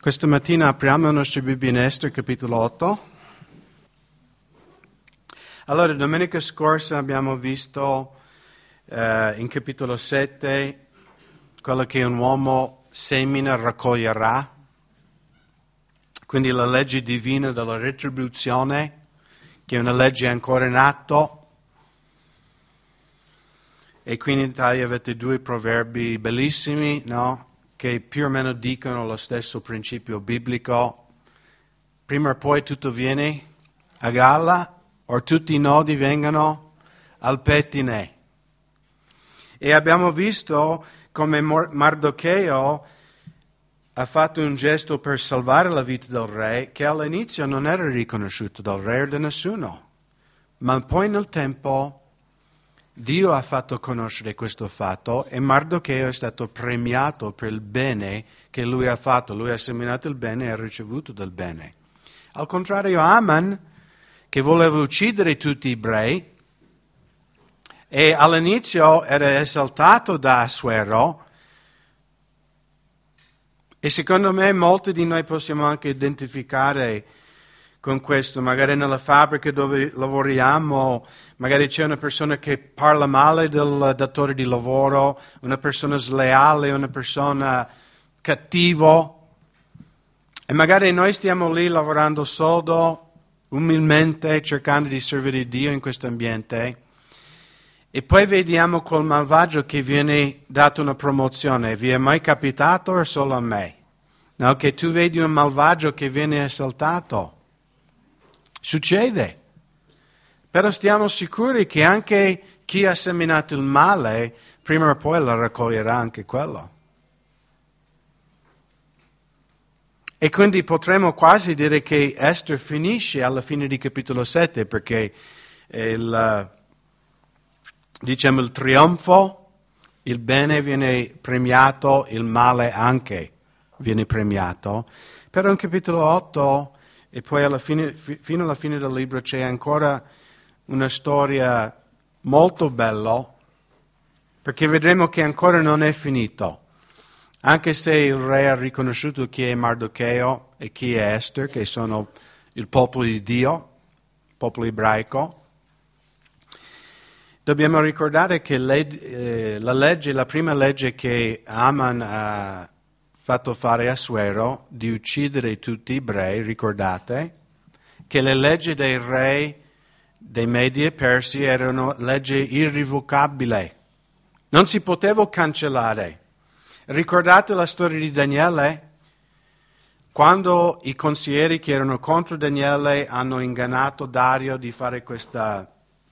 Questa mattina apriamo le nostre Bibbie in Esther, capitolo 8. Allora, domenica scorsa abbiamo visto in capitolo 7 quello che un uomo semina raccoglierà, quindi la legge divina della retribuzione, che è una legge ancora in atto. E qui in Italia avete due proverbi bellissimi, no? Che più o meno dicono lo stesso principio biblico. Prima o poi tutto viene a galla, o tutti i nodi vengono al pettine. E abbiamo visto come Mardocheo ha fatto un gesto per salvare la vita del re, che all'inizio non era riconosciuto dal re o da nessuno. Ma poi nel tempo Dio ha fatto conoscere questo fatto e Mardocheo è stato premiato per il bene che lui ha fatto. Lui ha seminato il bene e ha ricevuto del bene. Al contrario, Aman, che voleva uccidere tutti gli ebrei, e all'inizio era esaltato da Assuero, e secondo me molti di noi possiamo anche identificare con questo, magari nella fabbrica dove lavoriamo, magari c'è una persona che parla male del datore di lavoro, una persona sleale, una persona cattivo, e magari noi stiamo lì lavorando sodo, umilmente, cercando di servire Dio in questo ambiente, e poi vediamo quel malvagio che viene dato una promozione. Vi è mai capitato o solo a me? No, che tu vedi un malvagio che viene esaltato? Succede. Però stiamo sicuri che anche chi ha seminato il male, prima o poi la raccoglierà anche quello. E quindi potremmo quasi dire che Esther finisce alla fine di capitolo 7, perché il trionfo, il bene viene premiato, il male anche viene premiato. Però in capitolo 8 e poi fino alla fine del libro c'è ancora una storia molto bella, perché vedremo che ancora non è finito. Anche se il re ha riconosciuto chi è Mardocheo e chi è Esther, che sono il popolo di Dio, il popolo ebraico, dobbiamo ricordare che la prima legge che Aman ha fatto fare a Assuero di uccidere tutti gli ebrei, ricordate, che le leggi dei re dei Medi e Persi erano leggi irrevocabili, non si poteva cancellare. Ricordate la storia di Daniele? Quando i consiglieri che erano contro Daniele hanno ingannato Dario di fare questa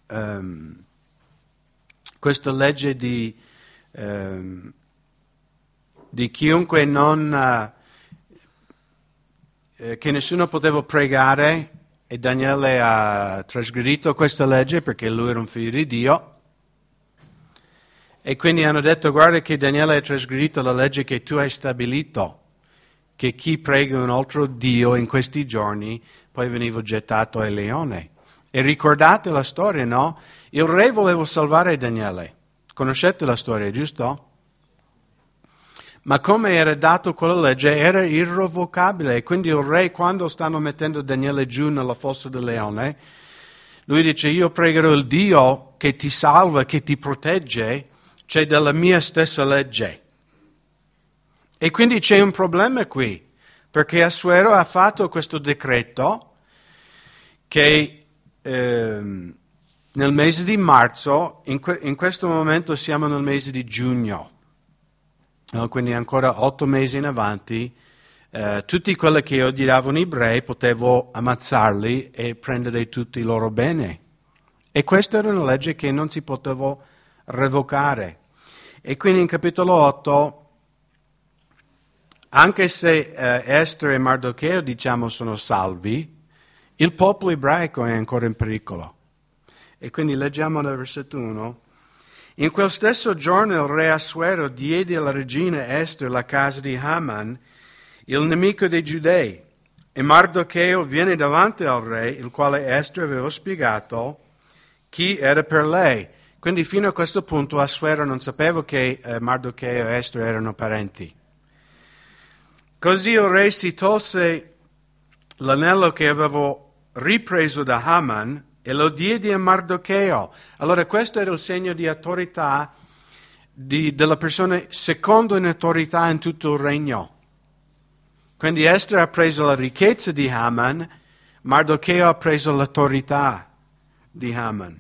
legge di chiunque che nessuno poteva pregare, e Daniele ha trasgredito questa legge perché lui era un figlio di Dio. E quindi hanno detto: guarda che Daniele ha trasgredito la legge che tu hai stabilito, che chi prega un altro Dio in questi giorni poi veniva gettato ai leoni. E ricordate la storia, no? Il re voleva salvare Daniele. Conoscete la storia, giusto? Ma come era dato quella legge era irrevocabile. E quindi il re, quando stanno mettendo Daniele giù nella fossa del leone, lui dice: io pregherò il Dio che ti salva, che ti protegge, c'è della mia stessa legge. E quindi c'è un problema qui, perché Assuero ha fatto questo decreto che nel mese di marzo, in questo momento siamo nel mese di giugno, quindi ancora 8 mesi in avanti, tutti quelli che odiavano gli ebrei potevo ammazzarli e prendere tutti i loro beni. E questa era una legge che non si poteva revocare. E quindi in capitolo 8, anche se Esther e Mardocheo, diciamo, sono salvi, il popolo ebraico è ancora in pericolo. E quindi leggiamo dal versetto 1. In quel stesso giorno il re Assuero diede alla regina Esther la casa di Haman, il nemico dei Giudei, e Mardocheo viene davanti al re, il quale Esther aveva spiegato chi era per lei. Quindi fino a questo punto Assuero non sapeva che Mardocheo e Esther erano parenti. Così il re si tolse l'anello che avevo ripreso da Haman e lo diede a Mardocheo. Allora questo era il segno di autorità della persona secondo in autorità in tutto il regno. Quindi Esther ha preso la ricchezza di Haman, Mardocheo ha preso l'autorità di Haman.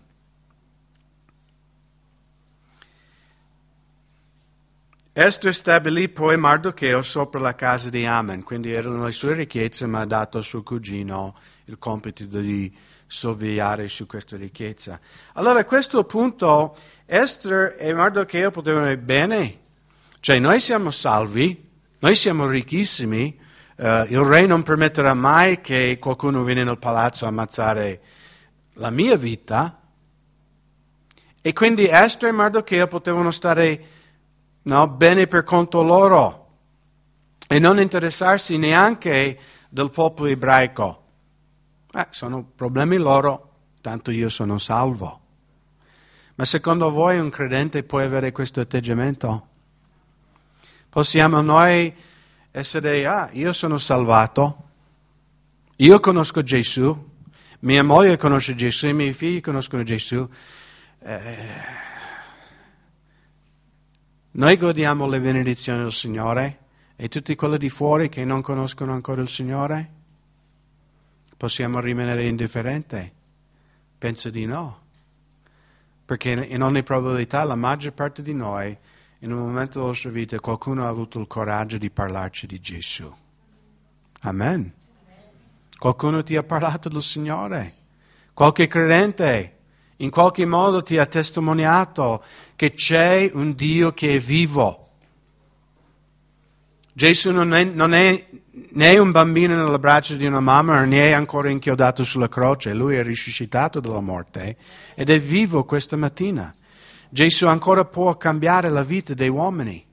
Esther stabilì poi Mardocheo sopra la casa di Haman, quindi erano le sue ricchezze, ma ha dato al suo cugino il compito di sorvegliare su questa ricchezza. Allora a questo punto Esther e Mardocheo potevano dire, bene, cioè noi siamo salvi, noi siamo ricchissimi, il re non permetterà mai che qualcuno viene nel palazzo a ammazzare la mia vita, e quindi Esther e Mardocheo potevano stare bene per conto loro e non interessarsi neanche del popolo ebraico. Sono problemi loro, tanto io sono salvo. Ma secondo voi un credente può avere questo atteggiamento? Possiamo noi essere, io sono salvato, io conosco Gesù, mia moglie conosce Gesù, i miei figli conoscono Gesù, noi godiamo le benedizioni del Signore e tutti quelli di fuori che non conoscono ancora il Signore? Possiamo rimanere indifferenti? Penso di no. Perché in ogni probabilità la maggior parte di noi, in un momento della nostra vita, qualcuno ha avuto il coraggio di parlarci di Gesù. Amen. Qualcuno ti ha parlato del Signore. Qualche credente in qualche modo ti ha testimoniato che c'è un Dio che è vivo. Gesù non è né un bambino nelle braccia di una mamma, né è ancora inchiodato sulla croce. Lui è risuscitato dalla morte ed è vivo questa mattina. Gesù ancora può cambiare la vita dei uomini.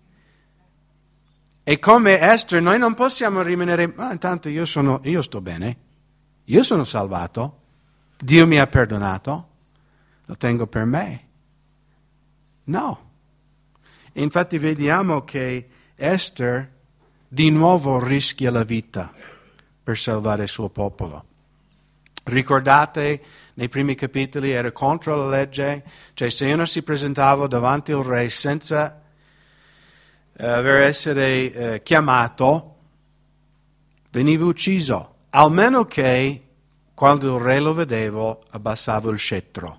E come Esther noi non possiamo rimanere, intanto io sto bene, io sono salvato, Dio mi ha perdonato, lo tengo per me. No. E infatti vediamo che Esther di nuovo rischia la vita per salvare il suo popolo. Ricordate, nei primi capitoli era contro la legge, cioè se uno si presentava davanti al re senza aver essere chiamato, veniva ucciso, almeno che quando il re lo vedeva abbassava il scettro.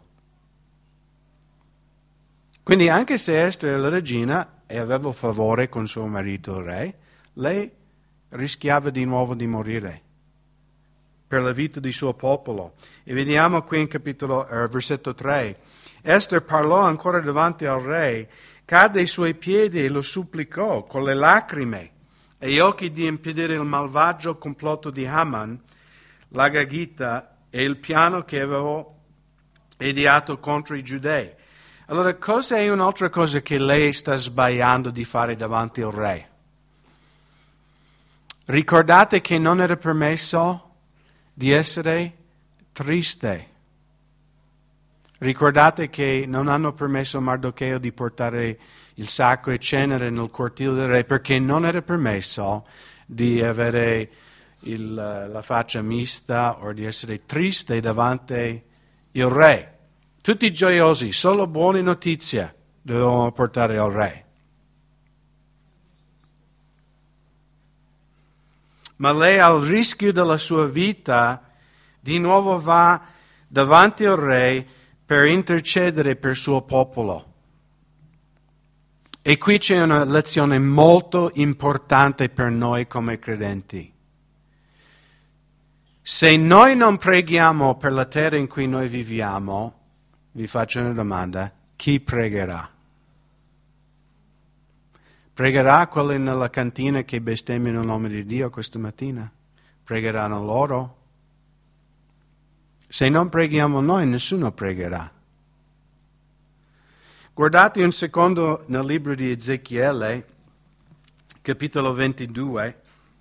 Quindi anche se Esther è la regina e aveva favore con suo marito il re, lei rischiava di nuovo di morire per la vita del suo popolo. E vediamo qui in versetto 3. Esther parlò ancora davanti al re, cadde ai suoi piedi e lo supplicò con le lacrime e gli occhi di impedire il malvagio complotto di Haman, la Gagita e il piano che avevo ideato contro i giudei. Allora, cosa è un'altra cosa che lei sta sbagliando di fare davanti al re? Ricordate che non era permesso di essere triste. Ricordate che non hanno permesso a Mardocheo di portare il sacco e cenere nel cortile del re perché non era permesso di avere la faccia mista o di essere triste davanti al re. Tutti gioiosi, solo buone notizie dovevano portare al re. Ma lei, al rischio della sua vita, di nuovo va davanti al re per intercedere per il suo popolo. E qui c'è una lezione molto importante per noi come credenti. Se noi non preghiamo per la terra in cui noi viviamo, vi faccio una domanda, chi pregherà? Pregherà quelli nella cantina che bestemmiano il nome di Dio questa mattina? Pregheranno loro? Se non preghiamo noi, nessuno pregherà. Guardate un secondo nel libro di Ezechiele, capitolo 22.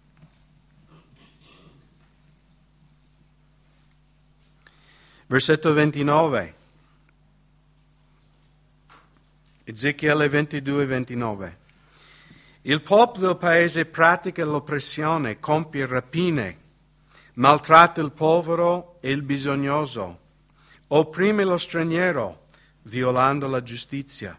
Versetto 29. Ezechiele 22, 29. Il popolo del paese pratica l'oppressione, compie rapine, maltratta il povero e il bisognoso, opprime lo straniero, violando la giustizia.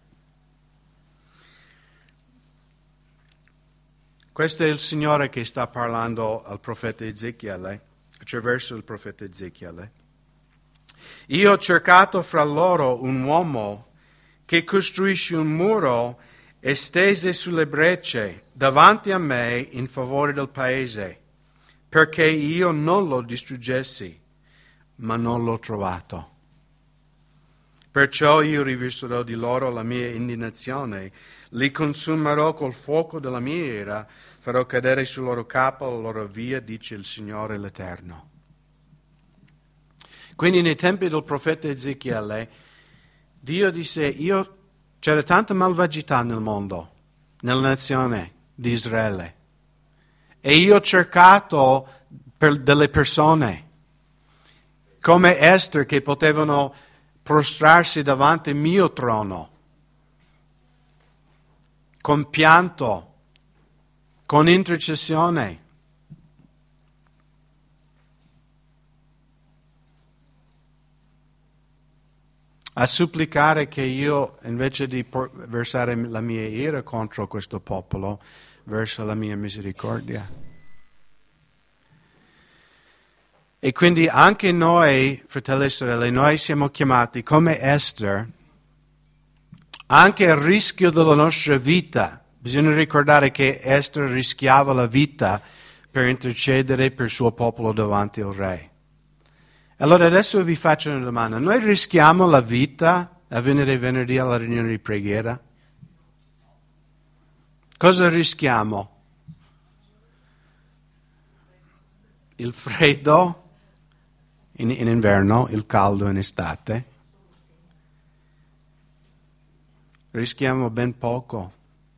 Questo è il Signore che sta parlando al profeta Ezechiele, attraverso il profeta Ezechiele. Io ho cercato fra loro un uomo che costruisce un muro estese sulle brecce davanti a me in favore del paese, perché io non lo distruggessi, ma non l'ho trovato. Perciò io riverserò di loro la mia indignazione, li consumerò col fuoco della mia ira, farò cadere sul loro capo la loro via, dice il Signore l'Eterno. Quindi nei tempi del profeta Ezechiele, Dio disse, c'era tanta malvagità nel mondo, nella nazione di Israele, e io ho cercato delle persone, come Ester, che potevano prostrarsi davanti al mio trono, con pianto, con intercessione. A supplicare che io, invece di versare la mia ira contro questo popolo, verso la mia misericordia. E quindi anche noi, fratelli e sorelle, noi siamo chiamati come Ester, anche al rischio della nostra vita. Bisogna ricordare che Ester rischiava la vita per intercedere per il suo popolo davanti al re. Allora adesso vi faccio una domanda. Noi rischiamo la vita a venire venerdì alla riunione di preghiera? Cosa rischiamo? Il freddo in inverno, il caldo in estate? Rischiamo ben poco.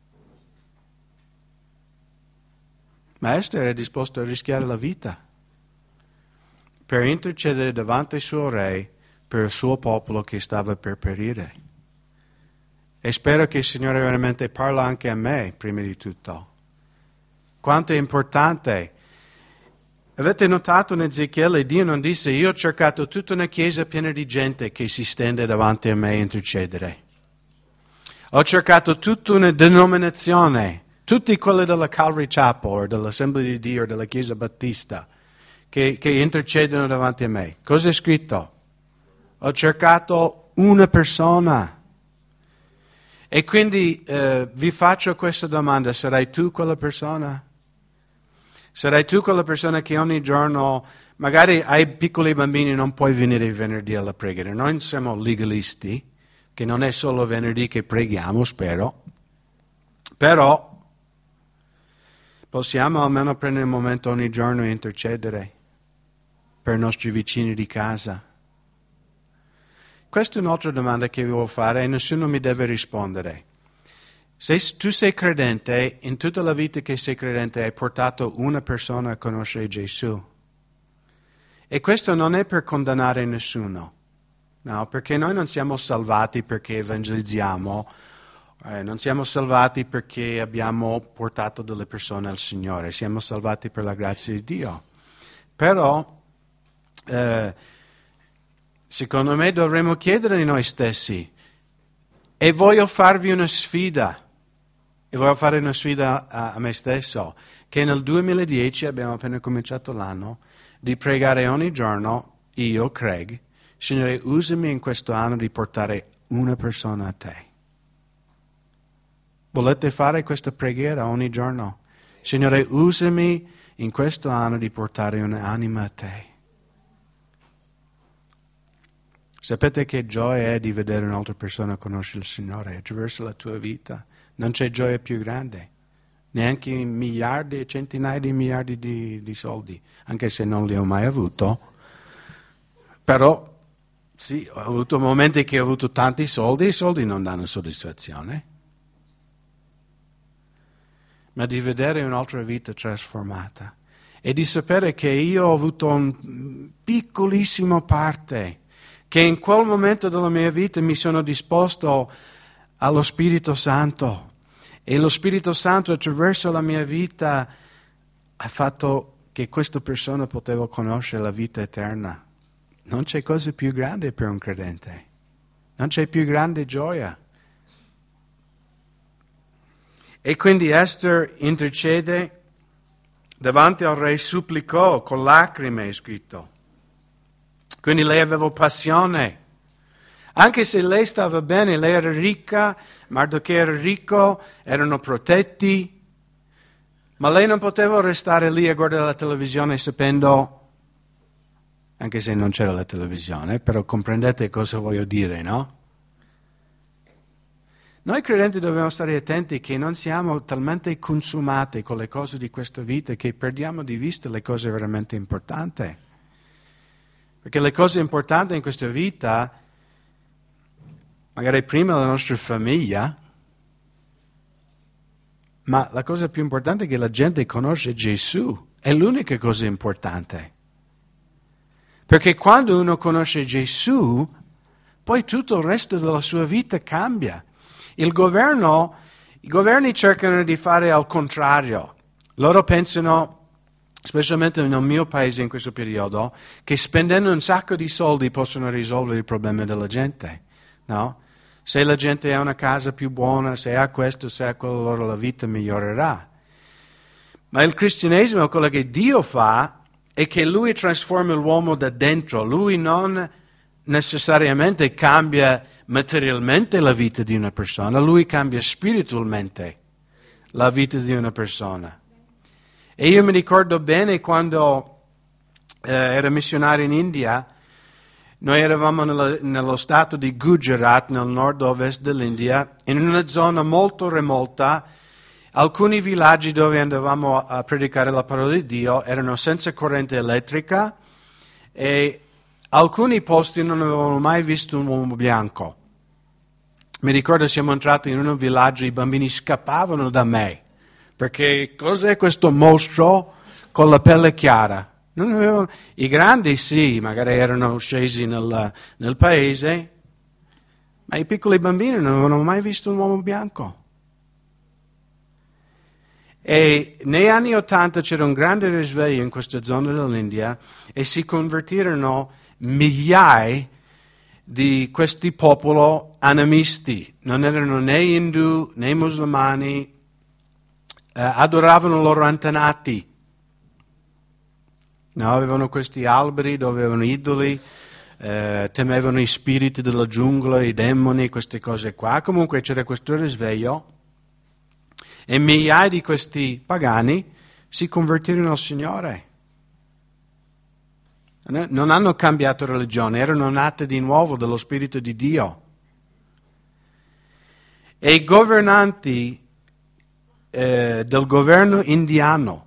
Ma Ester è disposto a rischiare la vita per intercedere davanti al suo re per il suo popolo che stava per perire. E spero che il Signore veramente parla anche a me, prima di tutto. Quanto è importante. Avete notato in Ezechiele, Dio non disse, io ho cercato tutta una chiesa piena di gente che si stende davanti a me a intercedere. Ho cercato tutta una denominazione, tutti quelli della Calvary Chapel, o dell'Assemblea di Dio, o della Chiesa Battista, che intercedono davanti a me. Cosa è scritto? Ho cercato una persona. E quindi vi faccio questa domanda, sarai tu quella persona? Sarai tu quella persona che ogni giorno, magari hai piccoli bambini, non puoi venire venerdì alla preghiera. Noi siamo legalisti, che non è solo venerdì che preghiamo, spero, però possiamo almeno prendere un momento ogni giorno e intercedere per i nostri vicini di casa. Questa è un'altra domanda che vi devo fare e nessuno mi deve rispondere. Se tu sei credente, in tutta la vita che sei credente hai portato una persona a conoscere Gesù. E questo non è per condannare nessuno, no, perché noi non siamo salvati perché evangelizziamo, non siamo salvati perché abbiamo portato delle persone al Signore, siamo salvati per la grazia di Dio. Però, secondo me dovremmo chiedere di noi stessi, e voglio farvi una sfida, e voglio fare una sfida a me stesso, che nel 2010 abbiamo appena cominciato l'anno, di pregare ogni giorno, io, Craig, Signore, usami in questo anno di portare una persona a te. Volete fare questa preghiera ogni giorno? Signore, usami in questo anno di portare un'anima a te. Sapete che gioia è di vedere un'altra persona conoscere il Signore attraverso la tua vita? Non c'è gioia più grande, neanche miliardi e centinaia di miliardi di soldi, anche se non li ho mai avuto. Però, sì, ho avuto momenti che ho avuto tanti soldi e i soldi non danno soddisfazione. Ma di vedere un'altra vita trasformata e di sapere che io ho avuto una piccolissima parte, che in quel momento della mia vita mi sono disposto allo Spirito Santo E lo Spirito Santo attraverso la mia vita ha fatto che questa persona poteva conoscere la vita eterna. Non c'è cosa più grande per un credente. Non c'è più grande gioia. E quindi Esther intercede davanti al re, supplicò con lacrime, è scritto. Quindi lei aveva passione. Anche se lei stava bene, lei era ricca, Mardocheo era ricco, erano protetti, ma lei non poteva restare lì a guardare la televisione sapendo, anche se non c'era la televisione, però comprendete cosa voglio dire, no? Noi credenti dobbiamo stare attenti che non siamo talmente consumati con le cose di questa vita che perdiamo di vista le cose veramente importanti. Perché le cose importanti in questa vita, magari prima la nostra famiglia, ma la cosa più importante è che la gente conosce Gesù, è l'unica cosa importante. Perché quando uno conosce Gesù, poi tutto il resto della sua vita cambia. I governi cercano di fare al contrario. Loro pensano, specialmente nel mio paese in questo periodo, che spendendo un sacco di soldi possono risolvere il problema della gente. No? Se la gente ha una casa più buona, se ha questo, se ha quello, allora la vita migliorerà. Ma il cristianesimo, quello che Dio fa, è che Lui trasforma l'uomo da dentro. Lui non necessariamente cambia materialmente la vita di una persona, Lui cambia spiritualmente la vita di una persona. E io mi ricordo bene quando ero missionario in India, noi eravamo nello stato di Gujarat, nel nord-ovest dell'India, in una zona molto remota. Alcuni villaggi dove andavamo a predicare la parola di Dio erano senza corrente elettrica e alcuni posti non avevano mai visto un uomo bianco. Mi ricordo siamo entrati in un villaggio e i bambini scappavano da me, perché cos'è questo mostro con la pelle chiara? Non avevano, i grandi sì, magari erano scesi nel paese, ma i piccoli bambini non avevano mai visto un uomo bianco. E negli anni '80 c'era un grande risveglio in questa zona dell'India e si convertirono migliaia di questi popoli animisti. Non erano né indù né musulmani, adoravano i loro antenati. No, avevano questi alberi dove avevano idoli, temevano i spiriti della giungla, i demoni, queste cose qua. Comunque c'era questo risveglio. E migliaia di questi pagani si convertirono al Signore. Non hanno cambiato religione, erano nati di nuovo dallo Spirito di Dio. E i governanti del governo indiano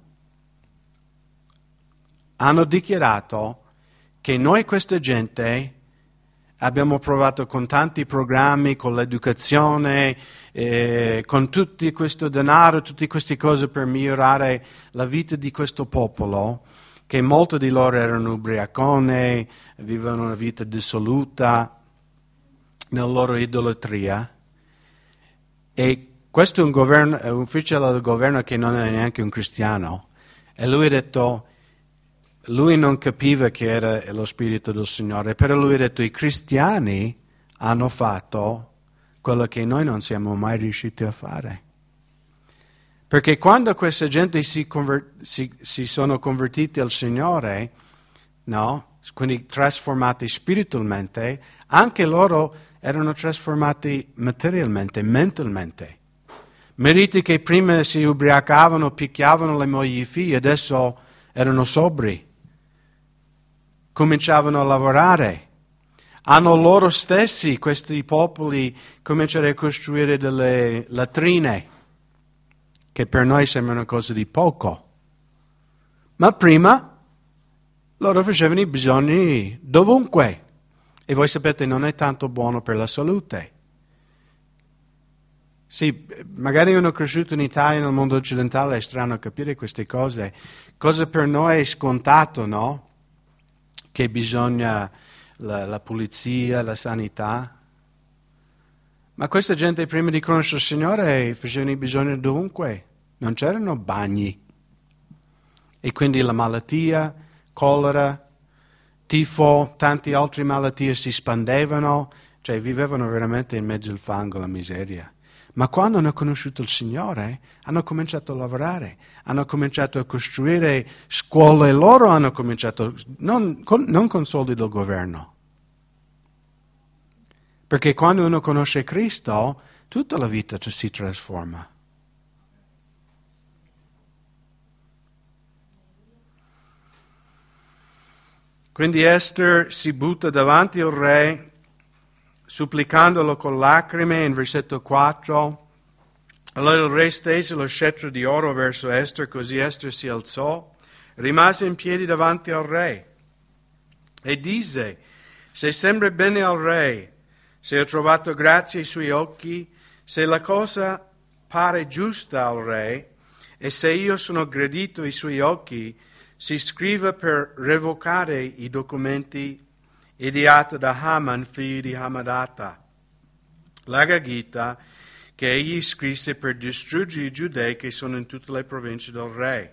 hanno dichiarato che noi questa gente abbiamo provato con tanti programmi, con l'educazione, con tutto questo denaro, tutte queste cose per migliorare la vita di questo popolo, che molti di loro erano ubriaconi, vivevano una vita dissoluta nella loro idolatria. E questo è un ufficiale del governo che non è neanche un cristiano. E lui ha detto, lui non capiva che era lo Spirito del Signore, però lui ha detto i cristiani hanno fatto quello che noi non siamo mai riusciti a fare. Perché quando questa gente si sono convertiti al Signore, no? Quindi trasformati spiritualmente, anche loro erano trasformati materialmente, mentalmente. Mariti che prima si ubriacavano, picchiavano le mogli e i figli, adesso erano sobri. Cominciavano a lavorare. Hanno loro stessi, questi popoli, cominciano a costruire delle latrine, che per noi sembrano cose di poco. Ma prima loro facevano i bisogni dovunque. E voi sapete, non è tanto buono per la salute. Sì, magari uno cresciuto in Italia, nel mondo occidentale, è strano capire queste cose. Cosa per noi è scontato, no? Che bisogna la pulizia, la sanità. Ma questa gente prima di conoscere il Signore facevano i bisogni dovunque, non c'erano bagni. E quindi la malattia, colera, tifo, tante altre malattie si spandevano, cioè vivevano veramente in mezzo al fango, alla miseria. Ma quando hanno conosciuto il Signore, hanno cominciato a lavorare, hanno cominciato a costruire scuole loro, hanno cominciato, non con soldi del governo. Perché quando uno conosce Cristo, tutta la vita si trasforma. Quindi Esther si butta davanti al re, supplicandolo con lacrime, in versetto 4. Allora il re stese lo scettro di oro verso Esther, così Esther si alzò, rimase in piedi davanti al re e disse: se sembra bene al re, se ho trovato grazia ai suoi occhi, se la cosa pare giusta al re, e se io sono gradito ai suoi occhi, si scriva per revocare i documenti ideati da Haman, figlio di Hammedata, la Gaghita, che egli scrisse per distruggere i giudei che sono in tutte le province del re.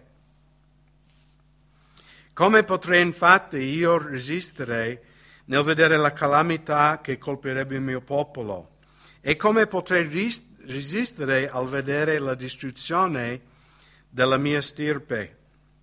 Come potrei infatti io resistere nel vedere la calamità che colpirebbe il mio popolo? E come potrei resistere al vedere la distruzione della mia stirpe?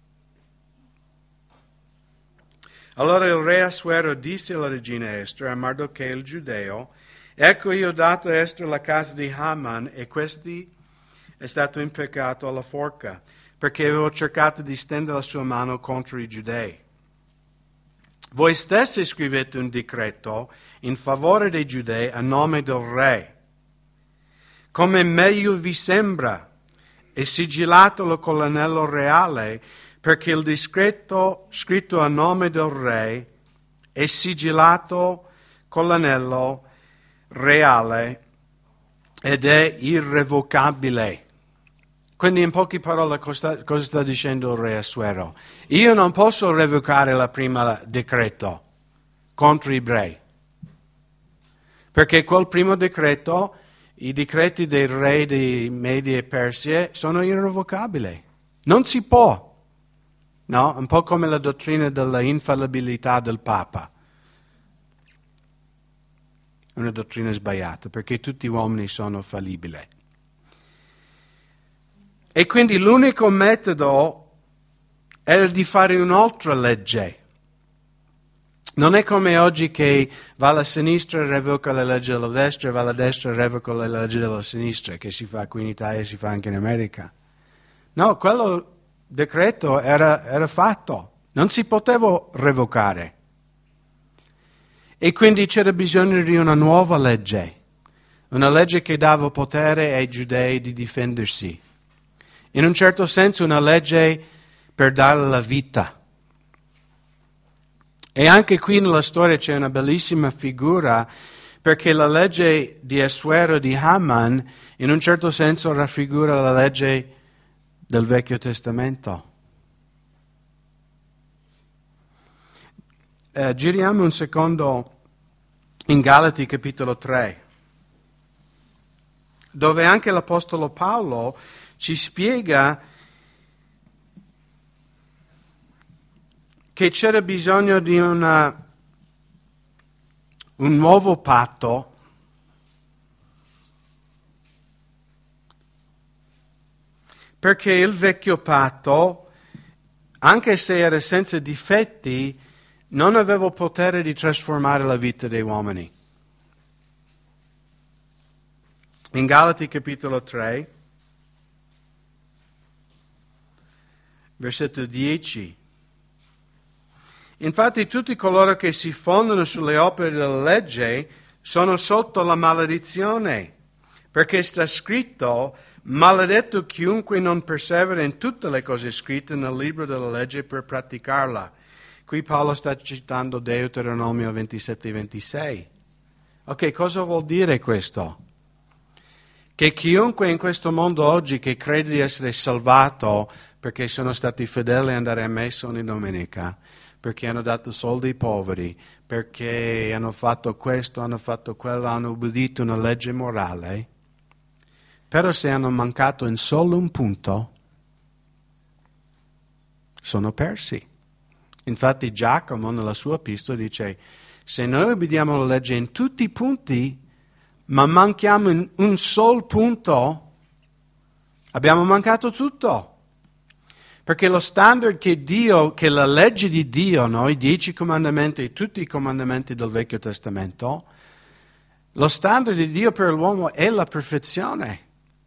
Allora il re Assuero disse alla regina Esther, a Mardocheo il giudeo: ecco, io ho dato a Esther la casa di Haman, e questi è stato impiccato alla forca, perché avevo cercato di stendere la sua mano contro i giudei. Voi stessi scrivete un decreto in favore dei giudei a nome del re, come meglio vi sembra, e sigillatelo con l'anello reale, perché il decreto scritto a nome del re è sigillato con l'anello reale ed è irrevocabile. Quindi in poche parole cosa sta dicendo il re Assuero? Io non posso revocare la prima decreto contro gli ebrei, perché quel primo decreto, i decreti dei re di Media e Persia, sono irrevocabili. Non si può. No? Un po' come la dottrina della infallibilità del Papa. Una dottrina sbagliata, perché tutti gli uomini sono fallibili. E quindi l'unico metodo era di fare un'altra legge. Non è come oggi che va alla sinistra e revoca la legge della destra, e va alla destra e revoca la legge della sinistra, che si fa qui in Italia e si fa anche in America. No, quello decreto era fatto, non si poteva revocare. E quindi c'era bisogno di una nuova legge che dava potere ai giudei di difendersi. In un certo senso una legge per dare la vita. E anche qui nella storia c'è una bellissima figura, perché la legge di Assuero di Haman in un certo senso raffigura la legge del Vecchio Testamento. Giriamo un secondo in Galati capitolo 3, dove anche l'Apostolo Paolo ci spiega che c'era bisogno di un nuovo patto perché il vecchio patto, anche se era senza difetti, non aveva potere di trasformare la vita dei uomini. In Galati capitolo 3, versetto 10. Infatti tutti coloro che si fondano sulle opere della legge sono sotto la maledizione, perché sta scritto: maledetto chiunque non persevera in tutte le cose scritte nel libro della legge per praticarla. Qui Paolo sta citando Deuteronomio 27 e 26. Ok, cosa vuol dire questo? Che chiunque in questo mondo oggi che crede di essere salvato perché sono stati fedeli ad andare a messa ogni domenica, perché hanno dato soldi ai poveri, perché hanno fatto questo, hanno fatto quello, hanno ubbidito una legge morale, però se hanno mancato in solo un punto, sono persi. Infatti Giacomo nella sua epistola dice, se noi obbediamo la legge in tutti i punti, ma manchiamo in un solo punto, abbiamo mancato tutto. Perché lo standard che la legge di Dio, no, i 10 comandamenti e tutti i comandamenti del Vecchio Testamento, lo standard di Dio per l'uomo è la perfezione.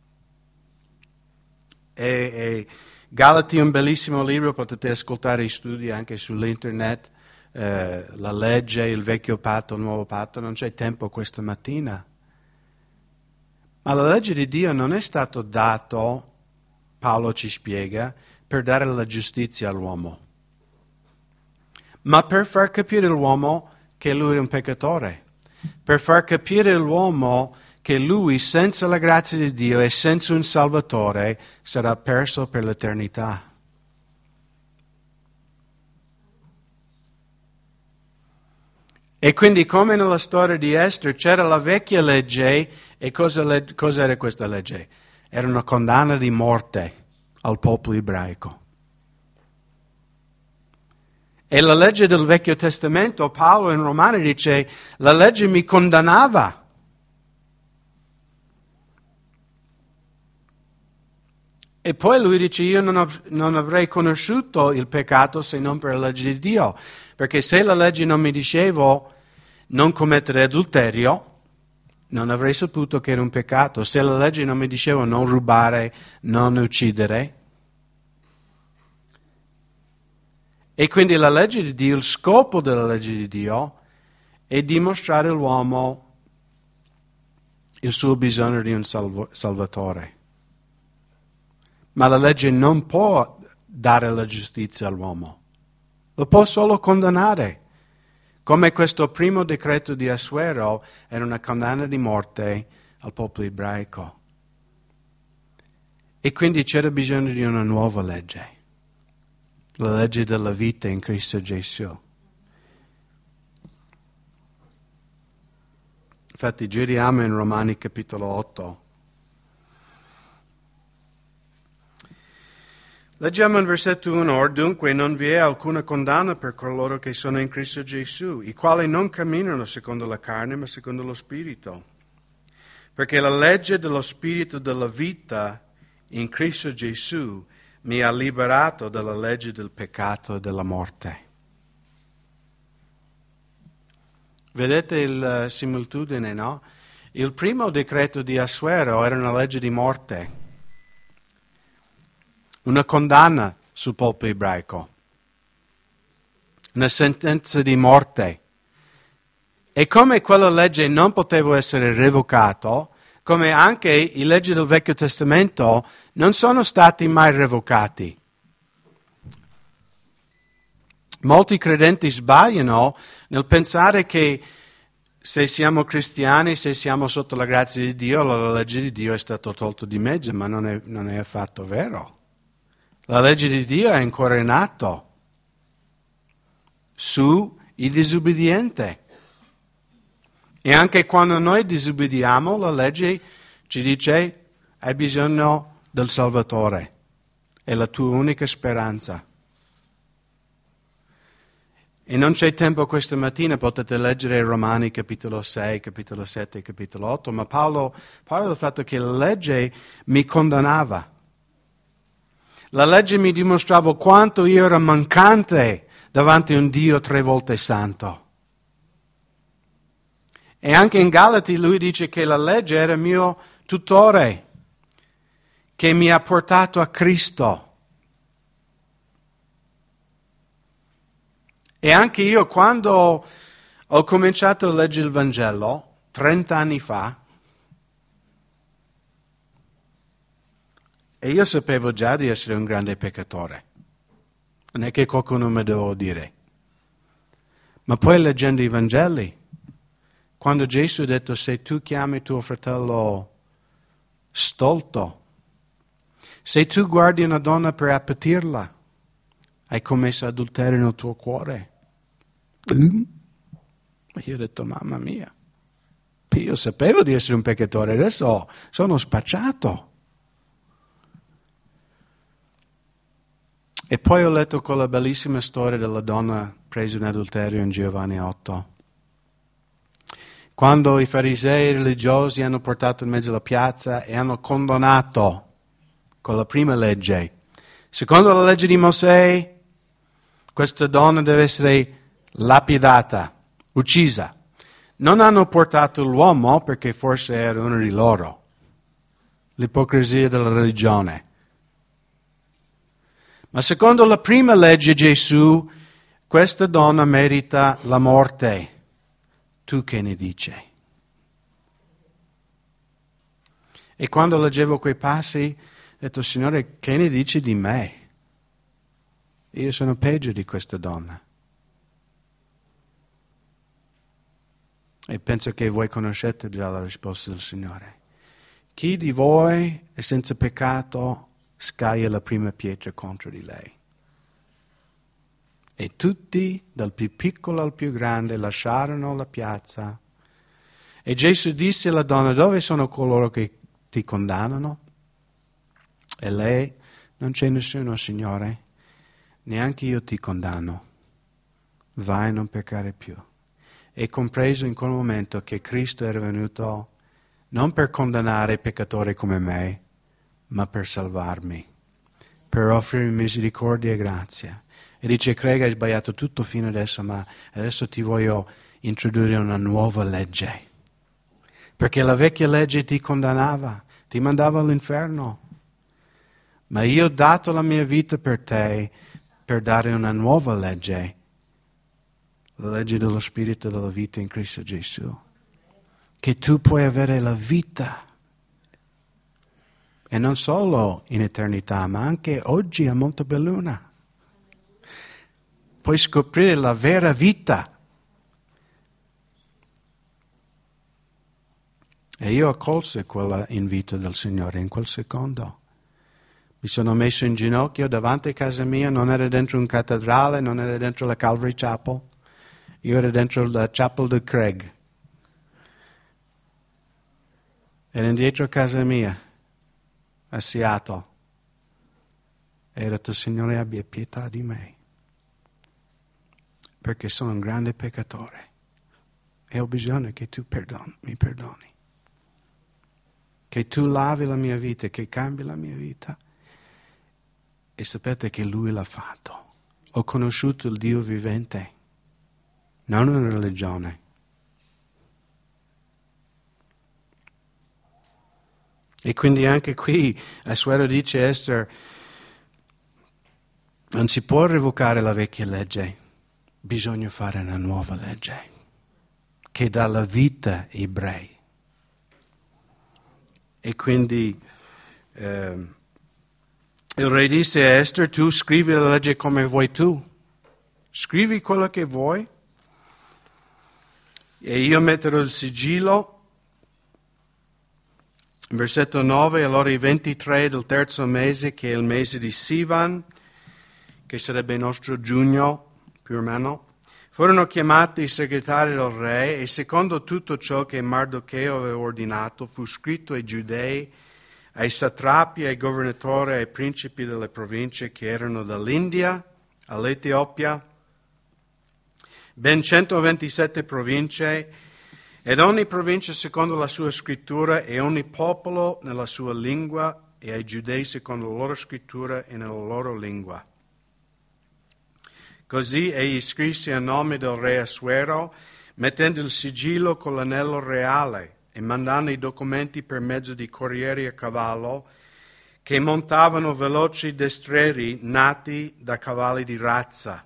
E Galati è un bellissimo libro, potete ascoltare i studi anche sull'internet, la legge, il vecchio patto, il nuovo patto, non c'è tempo questa mattina. Ma la legge di Dio non è stato dato, Paolo ci spiega, per dare la giustizia all'uomo, ma per far capire all'uomo che lui è un peccatore, per far capire all'uomo che lui, senza la grazia di Dio e senza un Salvatore, sarà perso per l'eternità. E quindi, come nella storia di Esther, c'era la vecchia legge, e cos'era questa legge? Era una condanna di morte al popolo ebraico. E la legge del Vecchio Testamento, Paolo in Romani dice, la legge mi condannava. E poi lui dice, io non avrei conosciuto il peccato se non per la legge di Dio, perché se la legge non mi diceva non commettere adulterio, non avrei saputo che era un peccato. Se la legge non mi diceva non rubare, non uccidere. E quindi la legge di Dio, il scopo della legge di Dio è dimostrare all'uomo il suo bisogno di un Salvatore. Ma la legge non può dare la giustizia all'uomo, lo può solo condannare. Come questo primo decreto di Assuero era una condanna di morte al popolo ebraico. E quindi c'era bisogno di una nuova legge, la legge della vita in Cristo Gesù. Infatti giriamo in Romani capitolo 8. Leggiamo in versetto 1, or dunque non vi è alcuna condanna per coloro che sono in Cristo Gesù, i quali non camminano secondo la carne, ma secondo lo Spirito. Perché la legge dello Spirito della vita in Cristo Gesù mi ha liberato dalla legge del peccato e della morte. Vedete la similitudine, no? Il primo decreto di Assuero era una legge di morte, una condanna sul popolo ebraico, una sentenza di morte. E come quella legge non poteva essere revocata, come anche le leggi del Vecchio Testamento non sono stati mai revocati. Molti credenti sbagliano nel pensare che se siamo cristiani, se siamo sotto la grazia di Dio, la legge di Dio è stata tolta di mezzo, ma non è affatto vero. La legge di Dio è ancora in atto sui disobbedienti. E anche quando noi disobbediamo, la legge ci dice hai bisogno del Salvatore, è la tua unica speranza. E non c'è tempo questa mattina, potete leggere Romani capitolo 6, capitolo 7, capitolo 8, ma Paolo parla del fatto che la legge mi condannava. La legge mi dimostrava quanto io ero mancante davanti a un Dio 3 volte santo. E anche in Galati lui dice che la legge era mio tutore, che mi ha portato a Cristo. E anche io quando ho cominciato a leggere il Vangelo, 30 anni fa, e io sapevo già di essere un grande peccatore. Non è che qualcuno mi doveva dire. Ma poi leggendo i Vangeli, quando Gesù ha detto se tu chiami tuo fratello stolto, se tu guardi una donna per appetirla, Hai commesso adulterio nel tuo cuore? E io ho detto, mamma mia, io sapevo di essere un peccatore, adesso sono spacciato. E poi ho letto quella bellissima storia della donna presa in adulterio in Giovanni 8. Quando i farisei religiosi hanno portato in mezzo alla piazza e hanno condannato con la prima legge. Secondo la legge di Mosè, questa donna deve essere lapidata, uccisa. Non hanno portato l'uomo perché forse era uno di loro. L'ipocrisia della religione. Ma secondo la prima legge Gesù, questa donna merita la morte. Tu che ne dici? E quando leggevo quei passi, ho detto, Signore, che ne dici di me? Io sono peggio di questa donna. E penso che voi conoscete già la risposta del Signore. Chi di voi è senza peccato scaglia la prima pietra contro di lei. E tutti, dal più piccolo al più grande, lasciarono la piazza. E Gesù disse alla donna, dove sono coloro che ti condannano? E lei, non c'è nessuno, Signore, neanche io ti condanno. Vai a non peccare più. E compreso in quel momento che Cristo era venuto non per condannare peccatori come me, ma per salvarmi, per offrirmi misericordia e grazia. E dice, Craig, hai sbagliato tutto fino adesso, ma adesso ti voglio introdurre una nuova legge. Perché la vecchia legge ti condannava, ti mandava all'inferno. Ma io ho dato la mia vita per te, per dare una nuova legge, la legge dello Spirito della vita in Cristo Gesù. Che tu puoi avere la vita. E non solo in eternità, ma anche oggi a Montebelluna. Puoi scoprire la vera vita. E io accolsi quell'invito del Signore in quel secondo. Mi sono messo in ginocchio davanti a casa mia, non era dentro un cattedrale, non era dentro la Calvary Chapel, io ero dentro la Chapel di Craig. Era dietro a casa mia, a Seattle. E ho detto, Signore, abbia pietà di me, perché sono un grande peccatore e ho bisogno che tu mi perdoni. Che tu lavi la mia vita, che cambi la mia vita. E sapete che Lui l'ha fatto. Ho conosciuto il Dio vivente, non una religione. E quindi anche qui Assuero dice, Esther, non si può revocare la vecchia legge, bisogna fare una nuova legge che dà la vita ai ebrei. E quindi il re disse a Esther, tu scrivi la legge come vuoi tu, scrivi quello che vuoi e io metterò il sigillo. Versetto 9, allora i 23 del terzo mese, che è il mese di Sivan, che sarebbe il nostro giugno, più o meno, furono chiamati i segretari del re e secondo tutto ciò che Mardocheo aveva ordinato fu scritto ai giudei, ai satrapi, ai governatori, ai principi delle province che erano dall'India all'Etiopia, ben 127 province, ed ogni provincia secondo la sua scrittura e ogni popolo nella sua lingua, e ai giudei secondo la loro scrittura e nella loro lingua. Così egli scrisse a nome del re Assuero, mettendo il sigillo con l'anello reale e mandando i documenti per mezzo di corrieri a cavallo, che montavano veloci destrieri nati da cavalli di razza.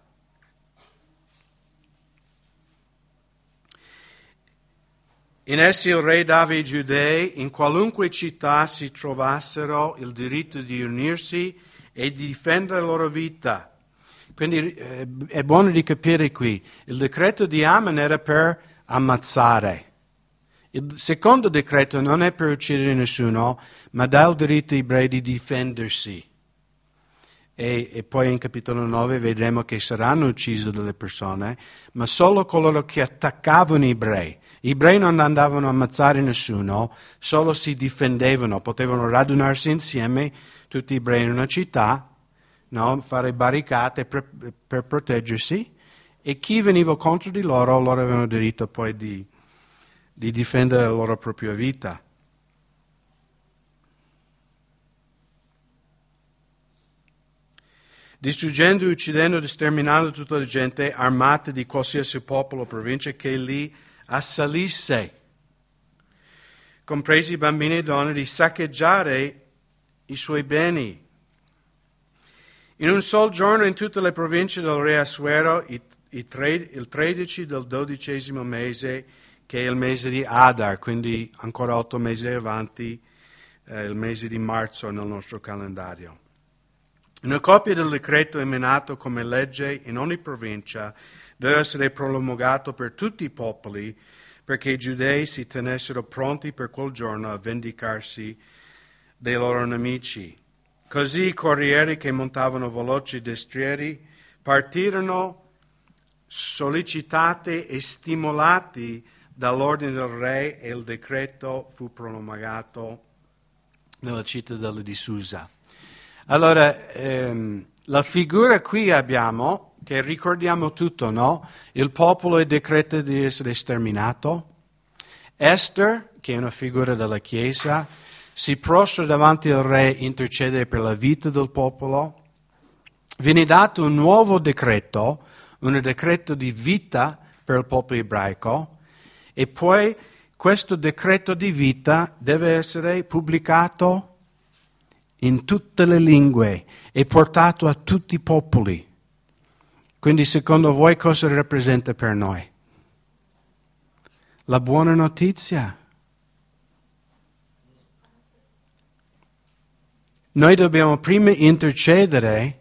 In essi il re dava ai giudei, in qualunque città si trovassero, il diritto di unirsi e di difendere la loro vita. Quindi è buono di capire qui, il decreto di Aman era per ammazzare. Il secondo decreto non è per uccidere nessuno, ma dà il diritto ai ebrei di difendersi. e poi in capitolo 9 vedremo che saranno uccise delle persone, ma solo coloro che attaccavano gli ebrei. Gli ebrei non andavano a ammazzare nessuno, solo si difendevano, potevano radunarsi insieme, tutti gli ebrei in una città, no? Fare barricate per proteggersi, e chi veniva contro di loro avevano diritto poi di difendere la loro propria vita. Distruggendo, uccidendo, sterminando tutta la gente armata di qualsiasi popolo o provincia che li assalisse, compresi bambini e donne, di saccheggiare i suoi beni. In un sol giorno in tutte le province del re Assuero, il 13 del 12° mese, che è il mese di Adar, quindi ancora 8 mesi avanti, il mese di marzo nel nostro calendario. Una copia del decreto emanato come legge in ogni provincia deve essere promulgato per tutti i popoli, perché i giudei si tenessero pronti per quel giorno a vendicarsi dei loro nemici. Così i corrieri che montavano veloci destrieri partirono sollecitati e stimolati dall'ordine del re, e il decreto fu promulgato nella cittadella di Susa. Allora, la figura qui abbiamo, che ricordiamo tutto, no? Il popolo è decretato di essere sterminato. Esther, che è una figura della Chiesa, si prostra davanti al re, intercede per la vita del popolo. Viene dato un nuovo decreto, un decreto di vita per il popolo ebraico, e poi questo decreto di vita deve essere pubblicato in tutte le lingue e portato a tutti i popoli. Quindi secondo voi cosa rappresenta per noi? La buona notizia. Noi dobbiamo prima intercedere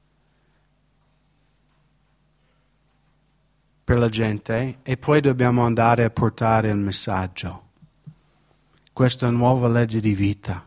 per la gente e poi dobbiamo andare a portare il messaggio. Questa nuova legge di vita.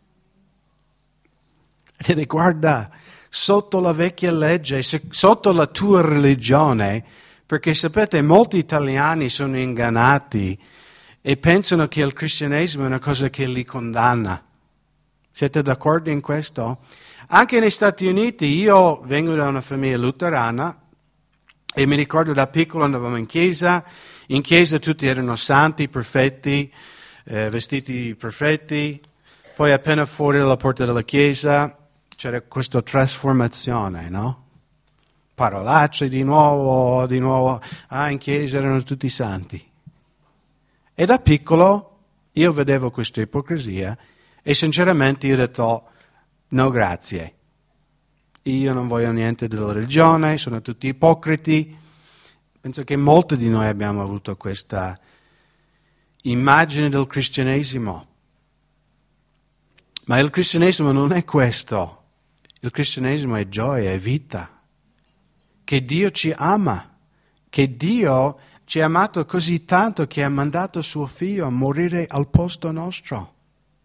E guarda, sotto la vecchia legge, sotto la tua religione, perché sapete, molti italiani sono ingannati e pensano che il cristianesimo è una cosa che li condanna. Siete d'accordo in questo? Anche negli Stati Uniti, io vengo da una famiglia luterana e mi ricordo da piccolo andavamo in chiesa tutti erano santi, perfetti, vestiti perfetti, poi appena fuori dalla porta della chiesa c'era questa trasformazione, no? Parolacce di nuovo, in chiesa erano tutti santi. E da piccolo io vedevo questa ipocrisia e sinceramente io ho detto, no grazie. Io non voglio niente della religione, sono tutti ipocriti. Penso che molti di noi abbiamo avuto questa immagine del cristianesimo. Ma il cristianesimo non è questo. Il cristianesimo è gioia, è vita. Che Dio ci ama, che Dio ci ha amato così tanto che ha mandato suo figlio a morire al posto nostro.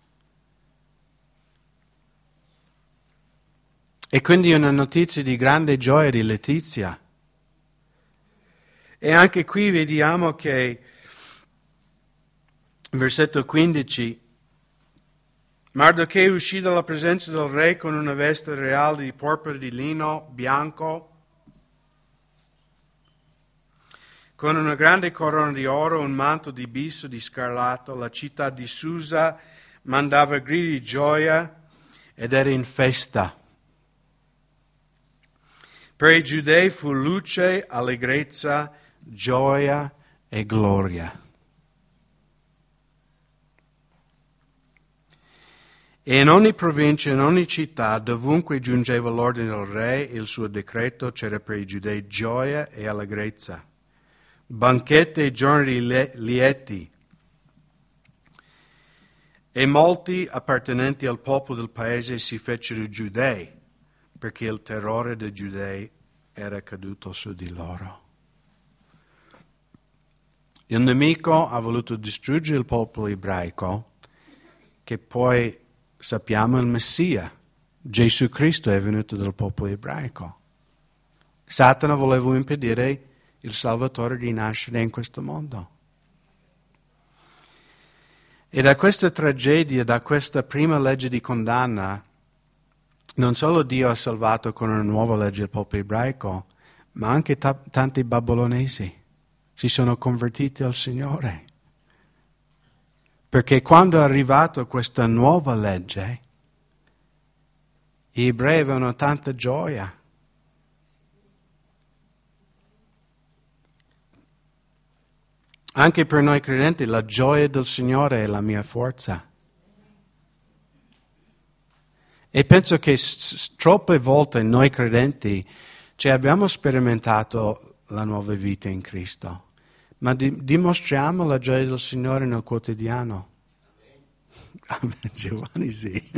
E quindi una notizia di grande gioia, di letizia. E anche qui vediamo che, versetto 15, Mardocheo uscì dalla presenza del re con una veste reale di porpora di lino bianco, con una grande corona di oro, un manto di biso di scarlatto. La città di Susa mandava grida di gioia ed era in festa. Per i giudei fu luce, allegrezza, gioia e gloria. E in ogni provincia, in ogni città, dovunque giungeva l'ordine del re e il suo decreto, c'era per i giudei gioia e allegrezza, banchetti e giorni lieti. E molti appartenenti al popolo del paese si fecero giudei, perché il terrore dei giudei era caduto su di loro. Il nemico ha voluto distruggere il popolo ebraico, che poi sappiamo il Messia Gesù Cristo è venuto dal popolo ebraico. Satana voleva impedire il Salvatore di nascere in questo mondo. E da questa tragedia, da questa prima legge di condanna, non solo Dio ha salvato con una nuova legge il popolo ebraico, ma anche tanti babilonesi si sono convertiti al Signore. Perché quando è arrivata questa nuova legge, gli ebrei avevano tanta gioia. Anche per noi credenti la gioia del Signore è la mia forza. E penso che troppe volte noi credenti abbiamo sperimentato la nuova vita in Cristo, ma dimostriamo la gioia del Signore nel quotidiano. Amen, Giovanni sì.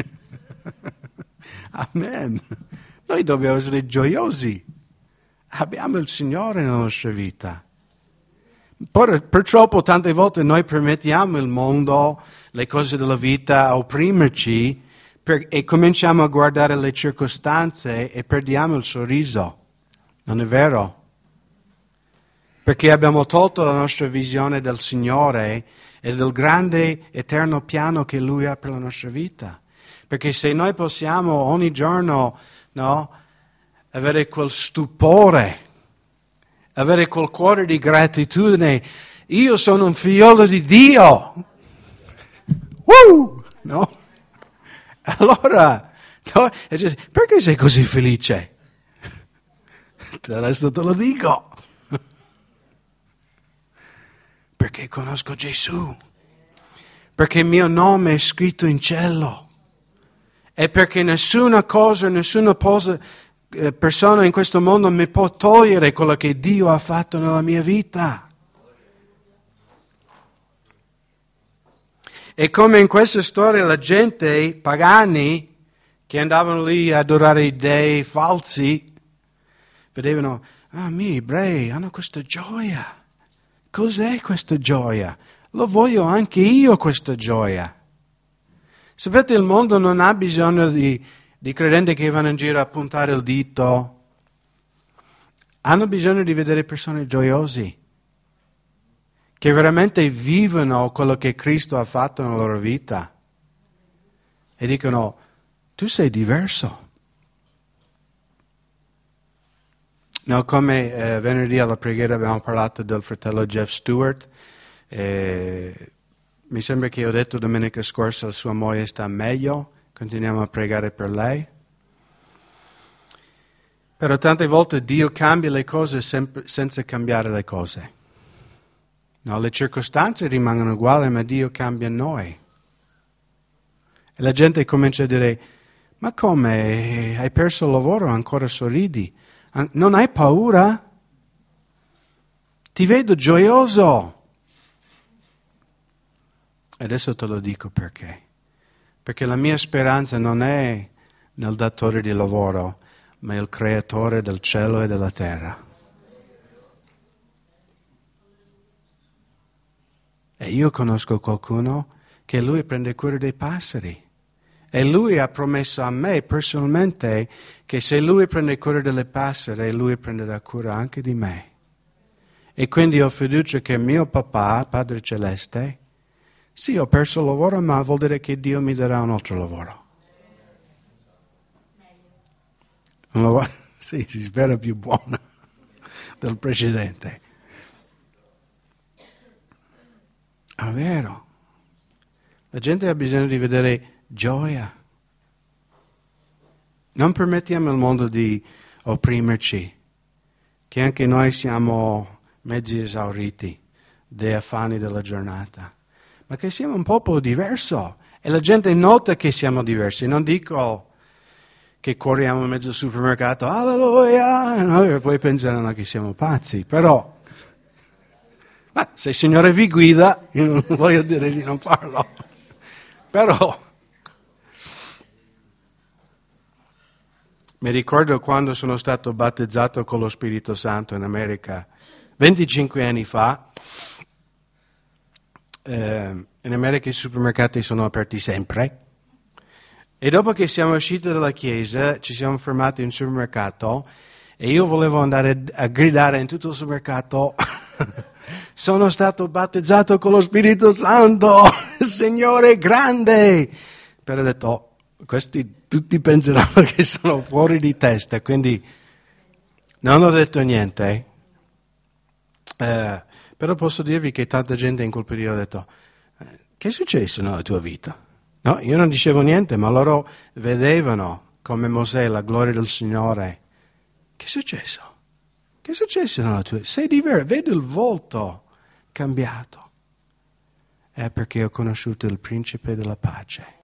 Amen. Noi dobbiamo essere gioiosi. Abbiamo il Signore nella nostra vita. Purtroppo tante volte noi permettiamo il mondo, le cose della vita a opprimerci e cominciamo a guardare le circostanze e perdiamo il sorriso. Non è vero? Perché abbiamo tolto la nostra visione del Signore e del grande eterno piano che Lui ha per la nostra vita. Perché se noi possiamo ogni giorno, no, avere quel stupore, avere quel cuore di gratitudine, io sono un figliolo di Dio, no? Allora, no, perché sei così felice? Adesso te lo dico. Perché conosco Gesù. Perché il mio nome è scritto in cielo. E perché nessuna cosa, persona in questo mondo mi può togliere quello che Dio ha fatto nella mia vita. E come in questa storia la gente, i pagani, che andavano lì a adorare i dei falsi, vedevano, miei ebrei hanno questa gioia. Cos'è questa gioia? Lo voglio anche io questa gioia. Sapete, il mondo non ha bisogno di credenti che vanno in giro a puntare il dito. Hanno bisogno di vedere persone gioiosi, che veramente vivono quello che Cristo ha fatto nella loro vita. E dicono, tu sei diverso. No, come venerdì alla preghiera abbiamo parlato del fratello Jeff Stewart, mi sembra che ho detto domenica scorsa che sua moglie sta meglio, continuiamo a pregare per lei. Però tante volte Dio cambia le cose senza cambiare le cose. No, le circostanze rimangono uguali, ma Dio cambia noi. E la gente comincia a dire, ma come, hai perso il lavoro e ancora sorridi? Non hai paura? Ti vedo gioioso. Adesso te lo dico perché. Perché la mia speranza non è nel datore di lavoro, ma il creatore del cielo e della terra. E io conosco qualcuno che lui prende cura dei passeri. E lui ha promesso a me personalmente che se lui prende cura delle passere, lui prenderà cura anche di me. E quindi ho fiducia che mio papà, Padre Celeste, sì, ho perso il lavoro, ma vuol dire che Dio mi darà un altro lavoro. Un lavoro, sì, si spera più buono del precedente. È vero. La gente ha bisogno di vedere gioia. Non permettiamo al mondo di opprimerci, che anche noi siamo mezzi esauriti dei affanni della giornata, ma che siamo un popolo diverso e la gente nota che siamo diversi. Non dico che corriamo in mezzo al supermercato, alleluia, e poi penseranno che siamo pazzi, però se il Signore vi guida, io non voglio dire di non farlo, però mi ricordo quando sono stato battezzato con lo Spirito Santo in America, 25 anni fa. In America i supermercati sono aperti sempre E dopo che siamo usciti dalla chiesa, ci siamo fermati in un supermercato e io volevo andare a gridare in tutto il supermercato: sono stato battezzato con lo Spirito Santo, il Signore è grande! Però ho detto, questi tutti penseranno che sono fuori di testa, quindi non ho detto niente. Però posso dirvi che tanta gente in quel periodo ha detto: che è successo nella tua vita? No, io non dicevo niente, ma loro vedevano come Mosè la gloria del Signore. Che è successo? Che è successo nella tua vita? Sei diverso, vedo il volto cambiato. È perché ho conosciuto il principe della pace.